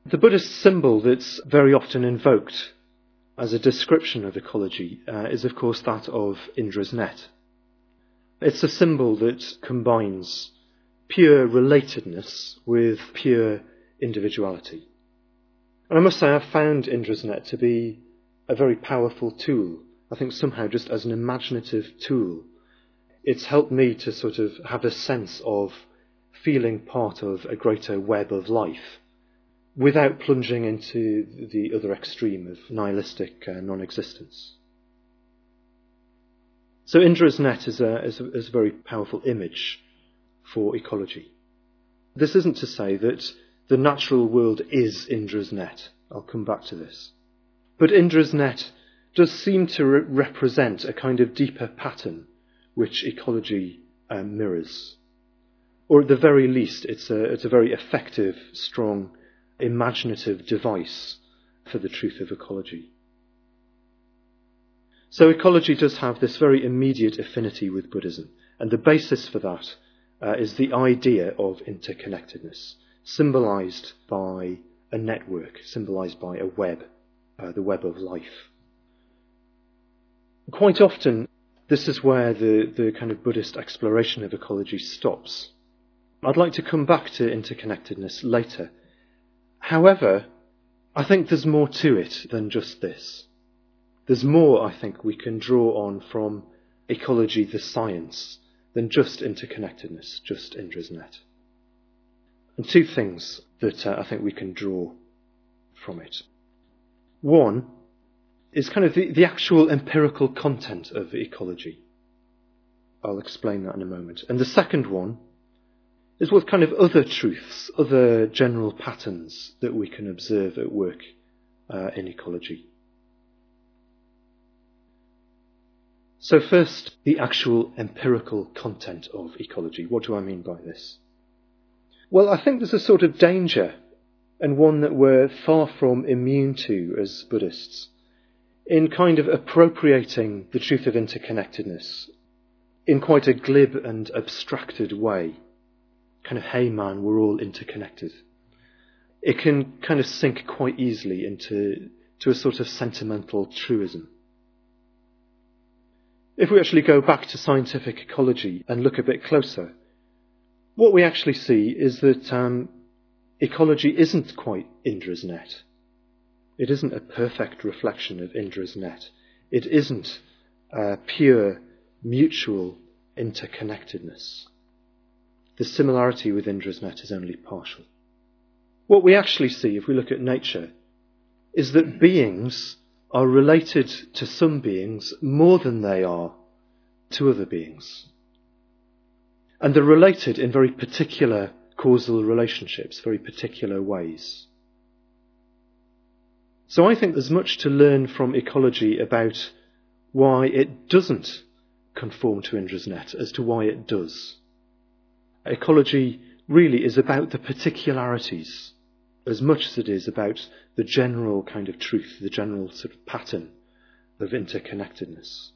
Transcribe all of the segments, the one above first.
The Buddhist symbol that's very often invoked as a description of ecology is, of course, that of Indra's net. It's a symbol that combines pure relatedness with pure individuality. And I must say, I've found Indra's net to be a very powerful tool. I think somehow just as an imaginative tool, it's helped me to sort of have a sense of feeling part of a greater web of life without plunging into the other extreme of nihilistic non-existence. So Indra's net is a very powerful image for ecology. This isn't to say that the natural world is Indra's net. I'll come back to this. But Indra's net does seem to represent a kind of deeper pattern which ecology mirrors. Or at the very least, it's a very effective, strong, imaginative device for the truth of ecology. So ecology does have this very immediate affinity with Buddhism, and the basis for that is the idea of interconnectedness, symbolized by a network, symbolized by a web, the web of life. Quite often, this is where the kind of Buddhist exploration of ecology stops. I'd like to come back to interconnectedness later. However, I think there's more to it than just this. There's more, I think, we can draw on from ecology, the science, than just interconnectedness, just Indra's net. And two things that I think we can draw from it. One is kind of the actual empirical content of ecology. I'll explain that in a moment. And the second one is what kind of other truths, other general patterns that we can observe at work in ecology. So first, the actual empirical content of ecology. What do I mean by this? Well, I think there's a sort of danger, and one that we're far from immune to as Buddhists, in kind of appropriating the truth of interconnectedness in quite a glib and abstracted way. Kind of, hey man, we're all interconnected. It can kind of sink quite easily into a sort of sentimental truism. If we actually go back to scientific ecology and look a bit closer, what we actually see is that ecology isn't quite Indra's net. It isn't a perfect reflection of Indra's net. It isn't pure mutual interconnectedness. The similarity with Indra's net is only partial. What we actually see, if we look at nature, is that beings are related to some beings more than they are to other beings. And they're related in very particular causal relationships, very particular ways. So I think there's much to learn from ecology about why it doesn't conform to Indra's net as to why it does. Ecology really is about the particularities as much as it is about the general kind of truth, the general sort of pattern of interconnectedness.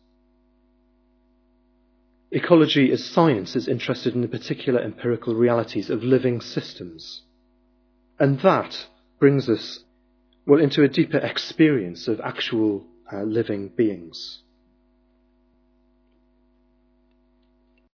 Ecology as science is interested in the particular empirical realities of living systems. And that brings us, well, into a deeper experience of actual living beings.